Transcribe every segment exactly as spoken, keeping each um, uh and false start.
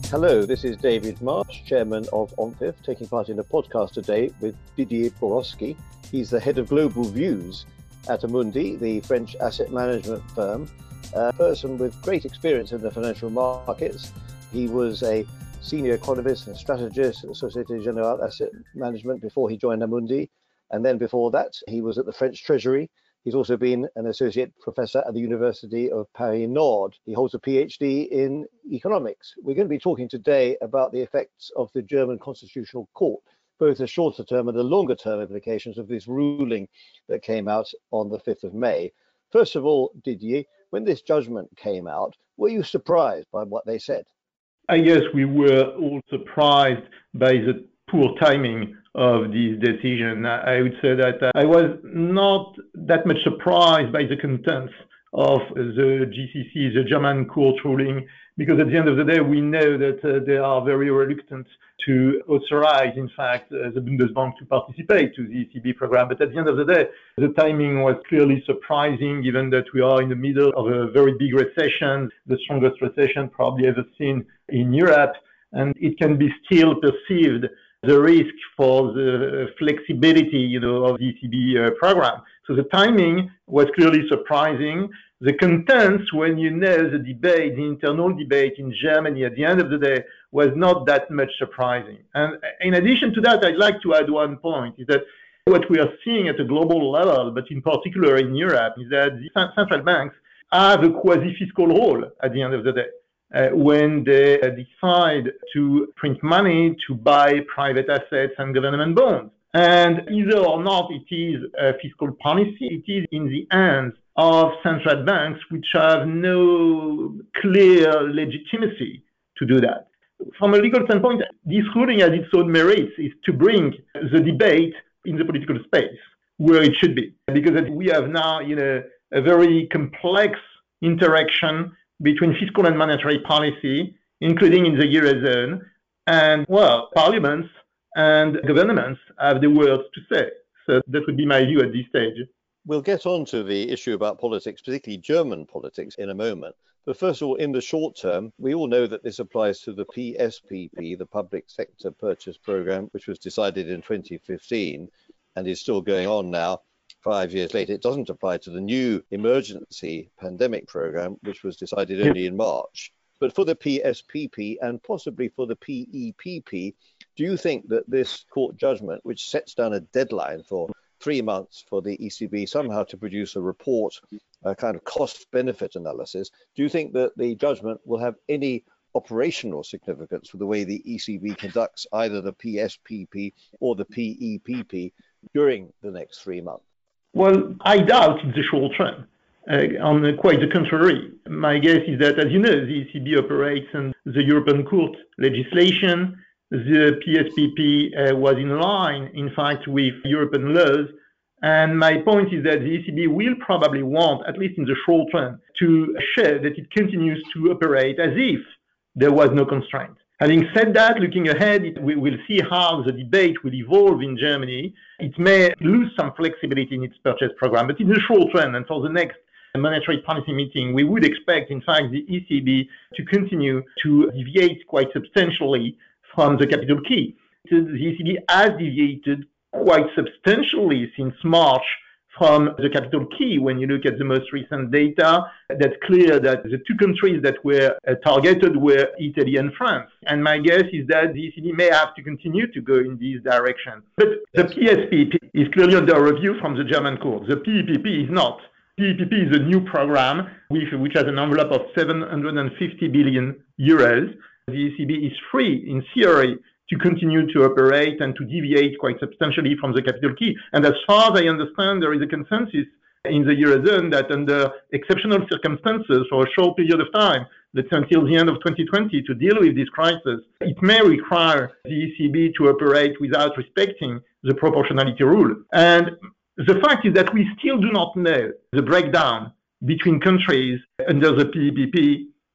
Hello, this is David Marsh, Chairman of OMFIF, taking part in a podcast today with Didier Borowski. He's the head of global views at Amundi, the French asset management firm, a person with great experience in the financial markets. He was a senior economist and strategist at Société Générale Asset Management before he joined Amundi. And then before that, he was at the French Treasury. He's also been an associate professor at the University of Paris Nord. He holds a PhD in economics. We're going to be talking today about the effects of the German Constitutional Court, both the shorter term and the longer term implications of this ruling that came out on the fifth of May. First of all, Didier, when this judgment came out, were you surprised by what they said? I guess we were all surprised by the poor timing of this decision. I would say that I was not that much surprised by the contents of the G C C, the German court ruling, because at the end of the day, we know that uh, they are very reluctant to authorize, in fact, uh, the Bundesbank to participate to the E C B program. But at the end of the day, the timing was clearly surprising, given that we are in the middle of a very big recession, the strongest recession probably ever seen in Europe, and it can be still perceived the risk for the flexibility, you know, of the E C B uh, program. So the timing was clearly surprising. The contents, when you know the debate, the internal debate in Germany at the end of the day, was not that much surprising. And in addition to that, I'd like to add one point, is that what we are seeing at a global level, but in particular in Europe, is that the central banks have a quasi-fiscal role at the end of the day. Uh, when they uh, decide to print money to buy private assets and government bonds. And either or not it is a fiscal policy, it is in the hands of central banks which have no clear legitimacy to do that. From a legal standpoint, this ruling has its own merits, is to bring the debate in the political space where it should be. Because we have now, you know, a very complex interaction between fiscal and monetary policy, including in the Eurozone, and, well, parliaments and governments have the words to say. So that would be my view at this stage. We'll get on to the issue about politics, particularly German politics, in a moment. But first of all, in the short term, we all know that this applies to the P S P P, the Public Sector Purchase Programme, which was decided in twenty fifteen and is still going on now. Five years later. It doesn't apply to the new emergency pandemic program, which was decided only in March. But for the P S P P and possibly for the P E P P, do you think that this court judgment, which sets down a deadline for three months for the E C B somehow to produce a report, a kind of cost-benefit analysis, do you think that the judgment will have any operational significance for the way the E C B conducts either the P S P P or the P E P P during the next three months? Well, I doubt in the short term. Uh, on the, quite the contrary. My guess is that, as you know, the E C B operates on the European Court legislation. The P S P P uh, was in line, in fact, with European laws. And my point is that the E C B will probably want, at least in the short term, to show that it continues to operate as if there was no constraint. Having said that, looking ahead, it, we will see how the debate will evolve in Germany. It may lose some flexibility in its purchase program, but in the short run and for the next monetary policy meeting, we would expect, in fact, the E C B to continue to deviate quite substantially from the capital key. The E C B has deviated quite substantially since March from the capital key. When you look at the most recent data, that's clear that the two countries that were uh, targeted were Italy and France. And my guess is that the E C B may have to continue to go in this direction. But the P S P P is clearly under review from the German court. The P E P P is not. P E P P is a new program with, which has an envelope of seven hundred fifty billion euros. The E C B is free, in theory, to continue to operate and to deviate quite substantially from the capital key. And as far as I understand, there is a consensus in the Eurozone that under exceptional circumstances for a short period of time, let's say until the end of twenty twenty, to deal with this crisis, it may require the E C B to operate without respecting the proportionality rule. And the fact is that we still do not know the breakdown between countries under the P E P P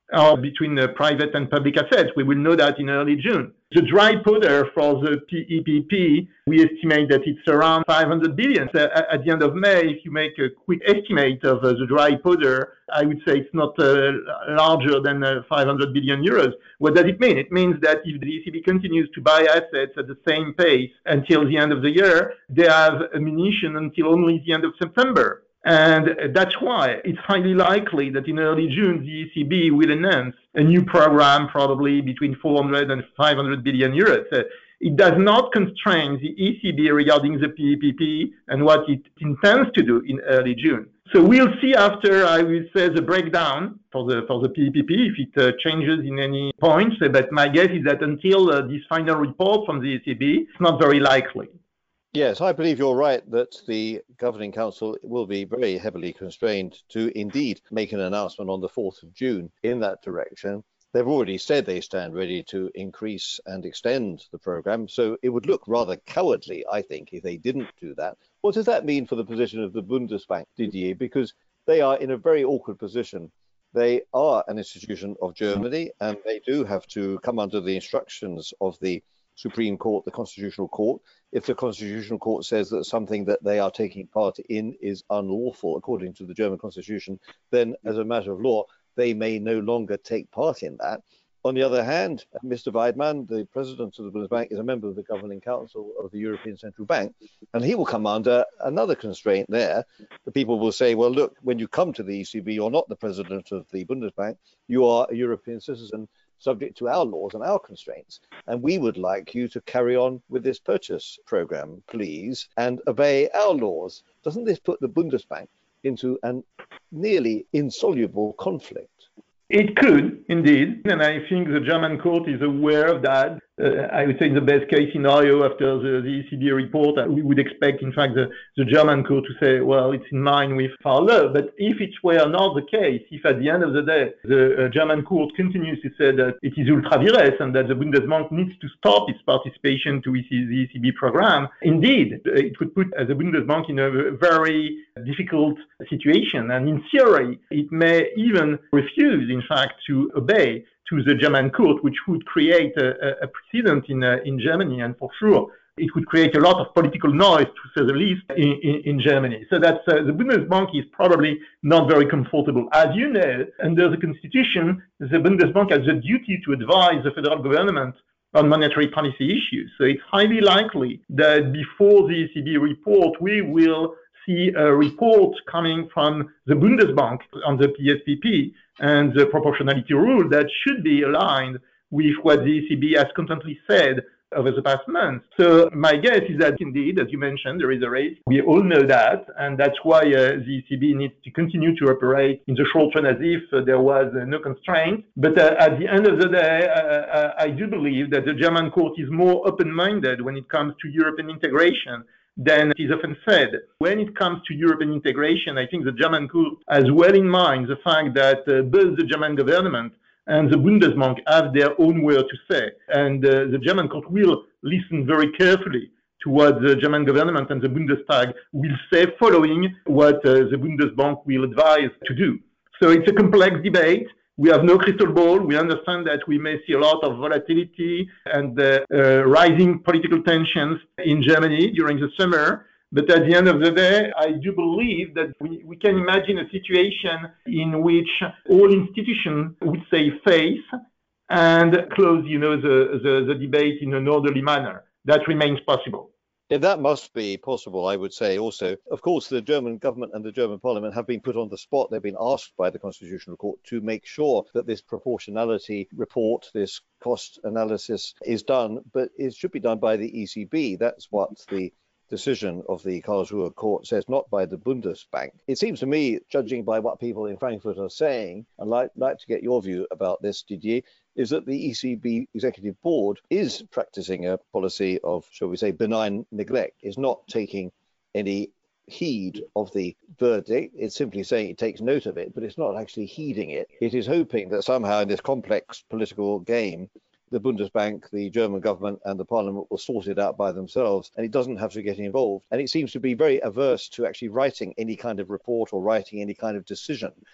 or between the private and public assets. We will know that in early June. The dry powder for the P E P P, we estimate that it's around five hundred billion. So at the end of May, if you make a quick estimate of uh, the dry powder, I would say it's not uh, larger than uh, five hundred billion euros. What does it mean? It means that if the E C B continues to buy assets at the same pace until the end of the year, they have ammunition until only the end of September. And that's why it's highly likely that in early June, the E C B will announce a new program, probably between four hundred and five hundred billion euros. Uh, it does not constrain the E C B regarding the P E P P and what it intends to do in early June. So we'll see after, I will say, the breakdown for the for the P E P P, if it uh, changes in any points. But my guess is that until uh, this final report from the E C B, it's not very likely. Yes, I believe you're right that the Governing Council will be very heavily constrained to indeed make an announcement on the fourth of June in that direction. They've already said they stand ready to increase and extend the programme, so it would look rather cowardly, I think, if they didn't do that. What does that mean for the position of the Bundesbank, Didier? Because they are in a very awkward position. They are an institution of Germany, and they do have to come under the instructions of the Supreme Court, the Constitutional Court. If the Constitutional Court says that something that they are taking part in is unlawful according to the German Constitution, then as a matter of law, they may no longer take part in that. On the other hand, Mister Weidmann, the president of the Bundesbank, is a member of the Governing Council of the European Central Bank, and he will come under another constraint there. The people will say, well, look, when you come to the E C B, you're not the president of the Bundesbank, you are a European citizen subject to our laws and our constraints. And we would like you to carry on with this purchase program, please, and obey our laws. Doesn't this put the Bundesbank into a nearly insoluble conflict? It could, indeed, and I think the German court is aware of that. Uh, I would say in the best case scenario after the, the E C B report, uh, we would expect, in fact, the, the German court to say, well, it's in line with our law. But if it were not the case, if at the end of the day, the uh, German court continues to say that it is ultra vires and that the Bundesbank needs to stop its participation to the E C B program, indeed, it would put uh, the Bundesbank in a very difficult situation. And in theory, it may even refuse, in fact, to obey to the German court, which would create a, a precedent in uh, in Germany, and for sure it would create a lot of political noise, to say the least, in, in, in Germany. So that's uh, the Bundesbank is probably not very comfortable. As you know, under the Constitution, the Bundesbank has the duty to advise the federal government on monetary policy issues. So it's highly likely that before the E C B report, we will see a report coming from the Bundesbank on the P S P P and the proportionality rule that should be aligned with what the E C B has constantly said over the past months. So my guess is that indeed, as you mentioned, there is a race. We all know that, and that's why uh, the E C B needs to continue to operate in the short run as if uh, there was uh, no constraint. But uh, at the end of the day, uh, uh, I do believe that the German court is more open-minded when it comes to European integration than is often said. When it comes to European integration, I think the German court has well in mind the fact that uh, both the German government and the Bundesbank have their own word to say. And uh, the German court will listen very carefully to what the German government and the Bundestag will say following what uh, the Bundesbank will advise to do. So it's a complex debate. We have no crystal ball. We understand that we may see a lot of volatility and uh, uh, rising political tensions in Germany during the summer. But at the end of the day, I do believe that we, we can imagine a situation in which all institutions would say face and close, you know, the, the, the debate in an orderly manner. That remains possible. Yeah, that must be possible, I would say also. Of course, the German government and the German parliament have been put on the spot. They've been asked by the Constitutional Court to make sure that this proportionality report, this cost analysis is done, but it should be done by the E C B. That's what the decision of the Karlsruhe court says, not by the Bundesbank. It seems to me, judging by what people in Frankfurt are saying, I'd like, like to get your view about this, Didier, is that the E C B Executive Board is practicing a policy of, shall we say, benign neglect, is not taking any heed of the verdict. It's simply saying it takes note of it, but it's not actually heeding it. It is hoping that somehow in this complex political game, the Bundesbank, the German government and the parliament will sort it out by themselves, and it doesn't have to get involved. And it seems to be very averse to actually writing any kind of report or writing any kind of decision.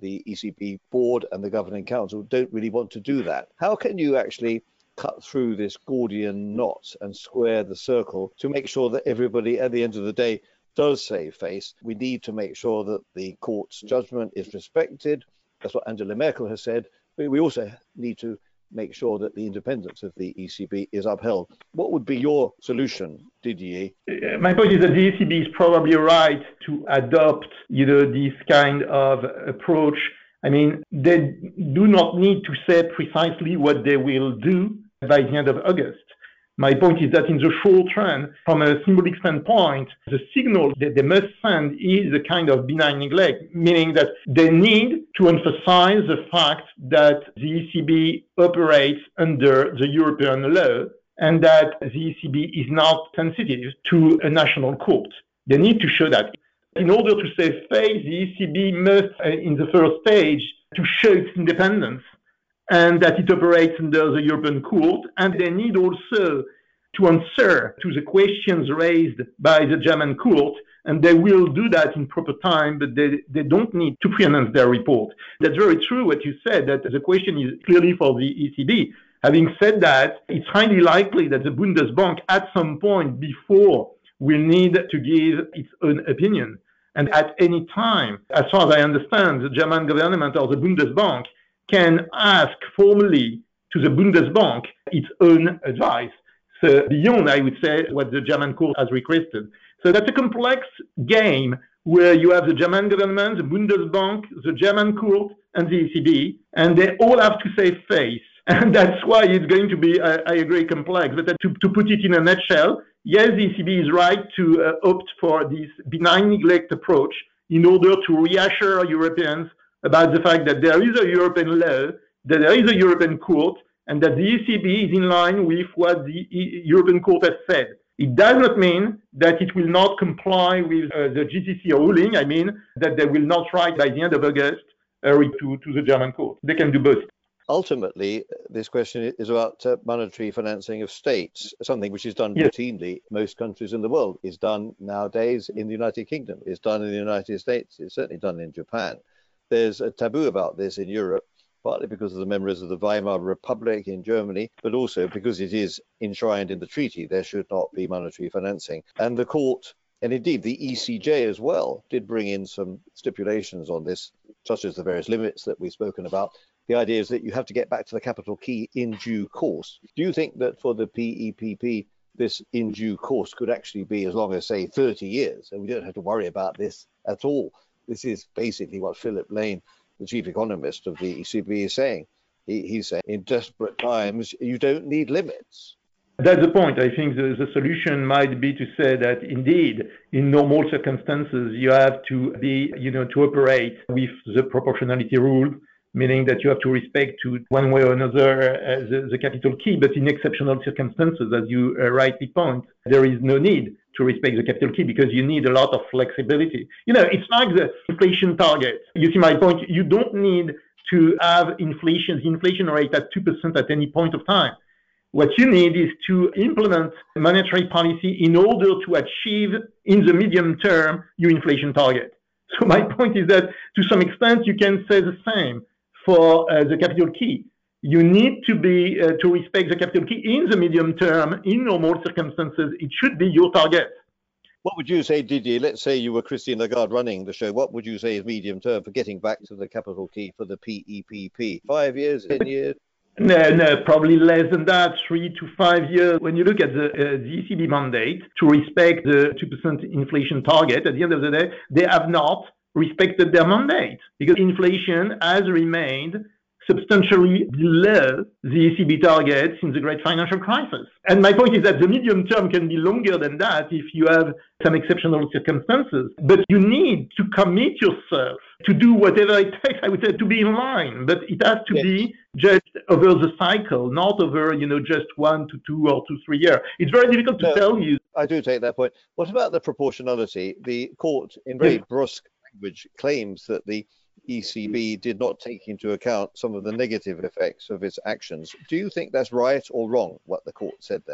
the E C B board and the governing council don't really want to do that. How can you actually cut through this Gordian knot and square the circle to make sure that everybody at the end of the day does save face? We need to make sure that the court's judgment is respected. That's what Angela Merkel has said. But we also need to make sure that the independence of the E C B is upheld. What would be your solution, Didier? My point is that the E C B is probably right to adopt, you know, this kind of approach. I mean, they do not need to say precisely what they will do by the end of August. My point is that in the short run, from a symbolic standpoint, the signal that they must send is a kind of benign neglect, meaning that they need to emphasize the fact that the E C B operates under the European law and that the E C B is not sensitive to a national court. They need to show that. In order to save face, the E C B must, uh, in the first stage, to show its independence and that it operates under the European Court, and they need also to answer to the questions raised by the German court, and they will do that in proper time, but they, they don't need to pre-announce their report. That's very true what you said, that the question is clearly for the E C B. Having said that, it's highly likely that the Bundesbank at some point before will need to give its own opinion. And at any time, as far as I understand, the German government or the Bundesbank can ask formally to the Bundesbank its own advice. So beyond, I would say, what the German court has requested. So that's a complex game where you have the German government, the Bundesbank, the German court, and the E C B, and they all have to save face. And that's why it's going to be, I, I agree, complex. But to, to put it in a nutshell, yes, the E C B is right to uh, opt for this benign neglect approach in order to reassure Europeans about the fact that there is a European law, that there is a European court, and that the E C B is in line with what the e- European Court has said. It does not mean that it will not comply with uh, the G C C ruling. I mean, that they will not write by the end of August uh, to, to the German court. They can do both. Ultimately, this question is about uh, monetary financing of states, something which is done yes. routinely in most countries in the world. Is done nowadays in the United Kingdom. It's done in the United States. It's certainly done in Japan. There's a taboo about this in Europe, partly because of the memories of the Weimar Republic in Germany, but also because it is enshrined in the treaty. There should not be monetary financing. And the court, and indeed the E C J as well, did bring in some stipulations on this, such as the various limits that we've spoken about. The idea is that you have to get back to the capital key in due course. Do you think that for the P E P P, this in due course could actually be as long as, say, thirty years, and we don't have to worry about this at all? This is basically what Philip Lane, the chief economist of the E C B, is saying. He, he's saying in desperate times, you don't need limits. That's the point. I think the, the solution might be to say that indeed, in normal circumstances, you have to be, you know, to operate with the proportionality rule, meaning that you have to respect to one way or another uh, the, the capital key. But in exceptional circumstances, as you uh, rightly point, there is no need to respect the capital key because you need a lot of flexibility. You know, it's like the inflation target. You see my point? You don't need to have inflation, the inflation rate at two percent at any point of time. What you need is to implement monetary policy in order to achieve in the medium term your inflation target. So my point is that to some extent you can say the same for uh, the capital key. You need to be uh, to respect the capital key in the medium term. In normal circumstances, it should be your target. What would you say, Didier? Let's say you were Christine Lagarde running the show. What would you say is medium term for getting back to the capital key for the P E P P? Five years, ten years? No, no, probably less than that, three to five years. When you look at the, uh, the E C B mandate to respect the two percent inflation target, at the end of the day, they have not respected their mandate because inflation has remained substantially below the E C B target since the great financial crisis. And my point is that the medium term can be longer than that if you have some exceptional circumstances. But you need to commit yourself to do whatever it takes, I would say, to be in line. But it has to yes. be judged over the cycle, not over, you know, just one to two or two, three years. It's very difficult to no, tell you. I do take that point. What about the proportionality? The court, in very yes. brusque language, claims that the E C B did not take into account some of the negative effects of its actions. Do you think that's right or wrong, what the court said there?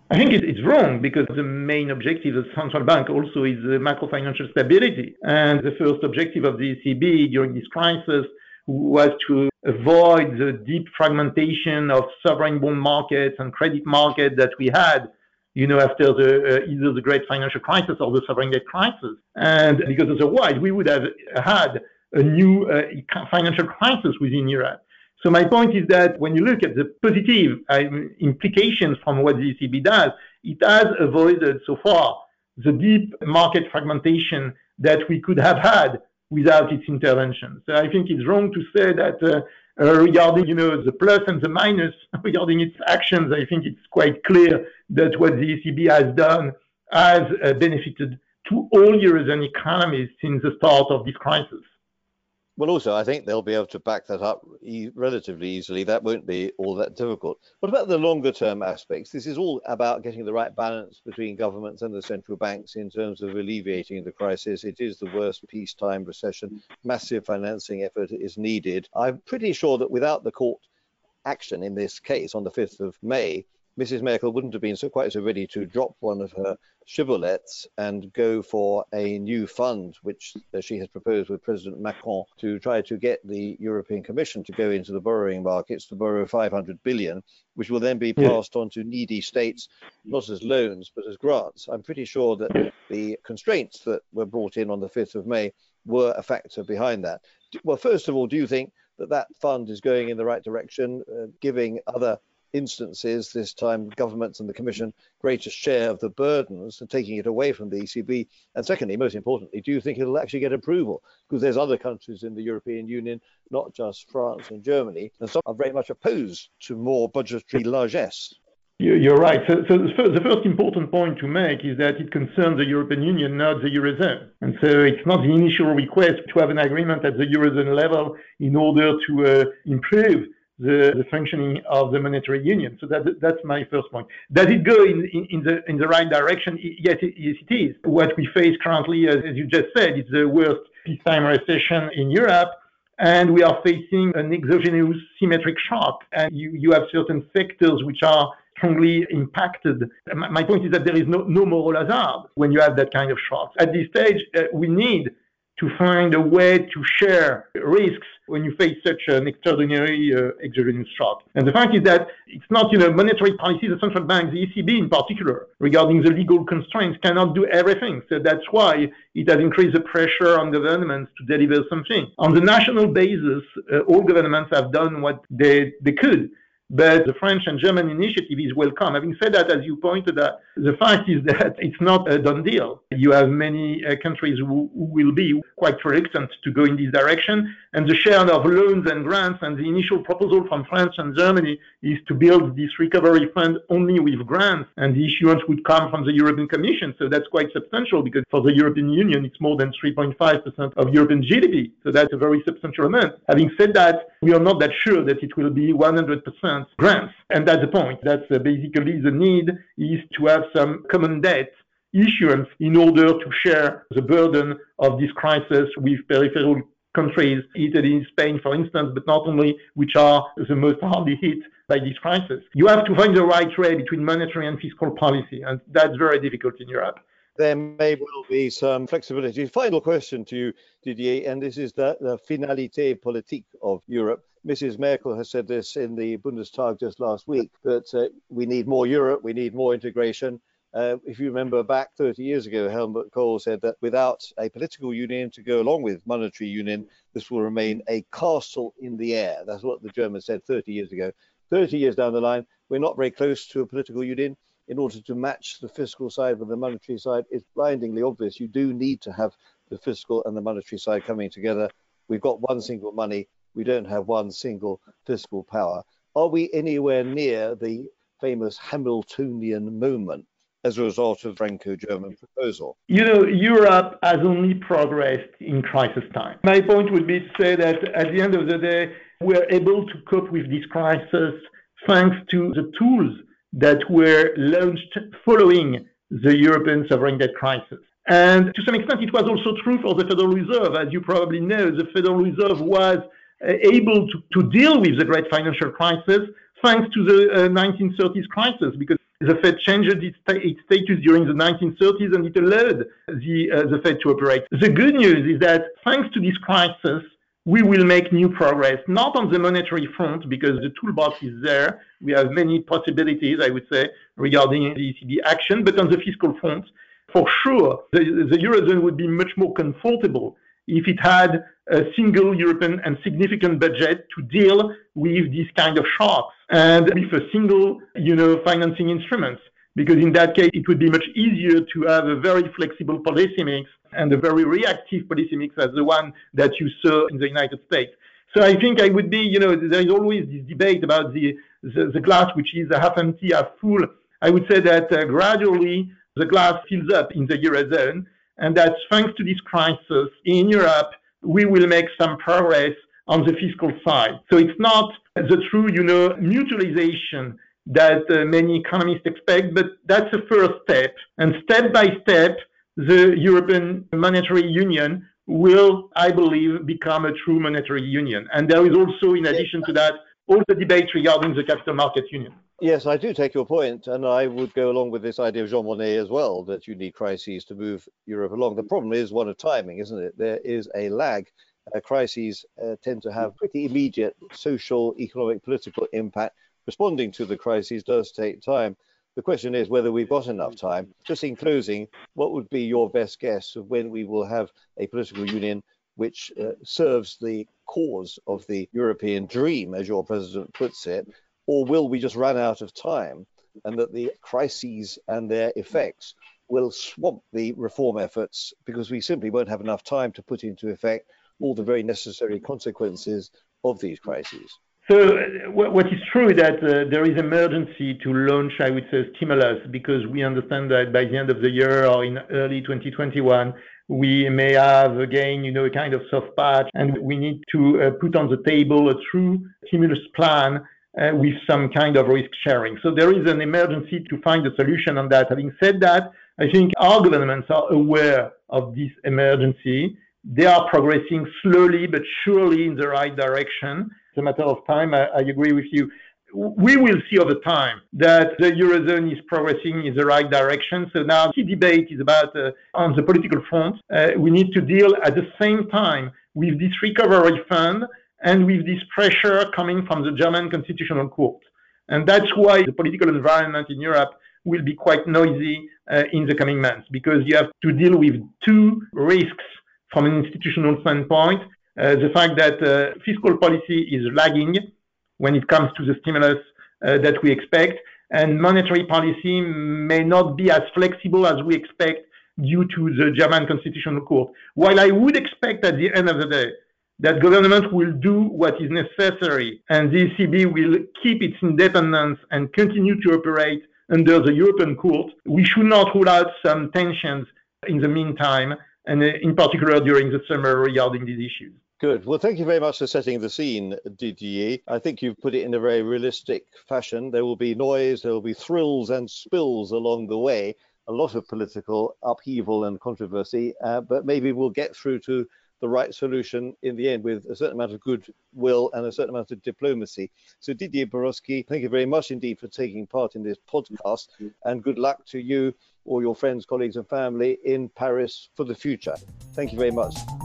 I think it's wrong because the main objective of the central bank also is uh, macro-financial stability. And the first objective of the E C B during this crisis was to avoid the deep fragmentation of sovereign bond markets and credit markets that we had, you know, after the uh, either the great financial crisis or the sovereign debt crisis. And because otherwise we would have had a new uh, financial crisis within Europe. So my point is that when you look at the positive uh, implications from what the E C B does, it has avoided so far the deep market fragmentation that we could have had without its intervention. So I think it's wrong to say that uh, uh, regarding, you know, the plus and the minus regarding its actions. I think it's quite clear that what the E C B has done has uh, benefited to all Eurozone economies since the start of this crisis. Well, also, I think they'll be able to back that up e- relatively easily. That won't be all that difficult. What about the longer term aspects? This is all about getting the right balance between governments and the central banks in terms of alleviating the crisis. It is the worst peacetime recession. Massive financing effort is needed. I'm pretty sure that without the court action in this case on the fifth of May, Missus Merkel wouldn't have been so quite so ready to drop one of her shibboleths and go for a new fund, which she has proposed with President Macron to try to get the European Commission to go into the borrowing markets to borrow five hundred billion, which will then be passed on to needy states, not as loans, but as grants. I'm pretty sure that the constraints that were brought in on the fifth of May were a factor behind that. Well, first of all, do you think that that fund is going in the right direction, uh, giving other instances, this time governments and the Commission, greater share of the burdens and taking it away from the E C B? And secondly, most importantly, do you think it'll actually get approval? Because there's other countries in the European Union, not just France and Germany, and some are very much opposed to more budgetary largesse. You're right. So, so the, first, the first important point to make is that it concerns the European Union, not the Eurozone. And so it's not the initial request to have an agreement at the Eurozone level in order to uh, improve The, the functioning of the monetary union. So that, that's my first point. Does it go in, in, in the in the right direction? Yes, it, yes, it is. What we face currently, as, as you just said, is the worst peacetime recession in Europe, and we are facing an exogenous symmetric shock. And you, you have certain sectors which are strongly impacted. My, my point is that there is no, no moral hazard when you have that kind of shock. At this stage, uh, we need to find a way to share risks when you face such an extraordinary uh, exogenous shock. And the fact is that it's not, you know, monetary policy, the central bank, the E C B in particular, regarding the legal constraints, cannot do everything. So that's why it has increased the pressure on governments to deliver something. On the national basis, uh, all governments have done what they, they could. But the French and German initiative is welcome. Having said that, as you pointed out, the fact is that it's not a done deal. You have many uh, countries who, who will be quite reluctant to go in this direction. And the share of loans and grants, and the initial proposal from France and Germany is to build this recovery fund only with grants, and the issuance would come from the European Commission. So that's quite substantial, because for the European Union, it's more than three point five percent of European G D P. So that's a very substantial amount. Having said that, we are not that sure that it will be one hundred percent grants. And that's the point. That's uh, basically the need is to have some common debt issuance in order to share the burden of this crisis with peripheral countries, Italy, Spain, for instance, but not only, which are the most hardly hit by this crisis. You have to find the right way between monetary and fiscal policy, and that's very difficult in Europe. There may well be some flexibility. Final question to you, Didier, and this is the, the finalité politique of Europe. Missus Merkel has said this in the Bundestag just last week, that uh, we need more Europe, we need more integration. Uh, if you remember back thirty years ago, Helmut Kohl said that without a political union to go along with monetary union, this will remain a castle in the air. That's what the Germans said thirty years ago. thirty years down the line, we're not very close to a political union. In order to match the fiscal side with the monetary side, it's blindingly obvious. You do need to have the fiscal and the monetary side coming together. We've got one single money. We don't have one single fiscal power. Are we anywhere near the famous Hamiltonian moment as a result of Franco-German proposal? You know, Europe has only progressed in crisis time. My point would be to say that at the end of the day, we're able to cope with this crisis thanks to the tools that were launched following the European sovereign debt crisis. And to some extent, it was also true for the Federal Reserve. As you probably know, the Federal Reserve was able to, to deal with the great financial crisis thanks to the uh, nineteen thirties crisis, because The Fed changed its, its status during the nineteen thirties, and it allowed the, uh, the Fed to operate. The good news is that thanks to this crisis, we will make new progress, not on the monetary front, because the toolbox is there. We have many possibilities, I would say, regarding the E C B action, but on the fiscal front, for sure, the, the Eurozone would be much more comfortable if it had a single European and significant budget to deal with these kind of shocks and with a single, you know, financing instruments. Because in that case, it would be much easier to have a very flexible policy mix and a very reactive policy mix as the one that you saw in the United States. So I think I would be, you know, there is always this debate about the, the, the glass, which is half empty, half full. I would say that uh, gradually the glass fills up in the Eurozone, and that thanks to this crisis in Europe, we will make some progress on the fiscal side. So it's not the true, you know, mutualization that uh, many economists expect, but that's a first step. And step by step, the European Monetary Union will, I believe, become a true monetary union. And there is also, in addition to that, all the debate regarding the capital market union. Yes, I do take your point, and I would go along with this idea of Jean Monnet as well, that you need crises to move Europe along. The problem is one of timing, isn't it? There is a lag. Uh, crises uh, tend to have pretty immediate social, economic, political impact. Responding to the crises does take time. The question is whether we've got enough time. Just in closing, what would be your best guess of when we will have a political union which uh, serves the cause of the European dream, as your president puts it? Or will we just run out of time and that the crises and their effects will swamp the reform efforts because we simply won't have enough time to put into effect all the very necessary consequences of these crises? So uh, what is true is that uh, there is emergency to launch, I would say, stimulus, because we understand that by the end of the year or in early twenty twenty-one, we may have again, you know, a kind of soft patch, and we need to uh, put on the table a true stimulus plan uh, with some kind of risk sharing. So there is an emergency to find a solution on that. Having said that, I think our governments are aware of this emergency. They are progressing slowly but surely in the right direction. It's a matter of time. I, I agree with you. We will see over time that the Eurozone is progressing in the right direction. So now the debate is about, uh, on the political front, uh, we need to deal at the same time with this recovery fund and with this pressure coming from the German Constitutional Court. And that's why the political environment in Europe will be quite noisy uh, in the coming months, because you have to deal with two risks from an institutional standpoint. Uh, the fact that uh, fiscal policy is lagging when it comes to the stimulus uh, that we expect, and monetary policy may not be as flexible as we expect due to the German Constitutional Court. While I would expect at the end of the day that government will do what is necessary and the E C B will keep its independence and continue to operate under the European Court, we should not rule out some tensions in the meantime, and in particular during the summer regarding these issues. Good. Well, thank you very much for setting the scene, Didier. I think you've put it in a very realistic fashion. There will be noise, there will be thrills and spills along the way, a lot of political upheaval and controversy, uh, but maybe we'll get through to the right solution in the end with a certain amount of goodwill and a certain amount of diplomacy. So Didier Borowski, thank you very much indeed for taking part in this podcast, and good luck to you, all your friends, colleagues and family in Paris for the future. Thank you very much.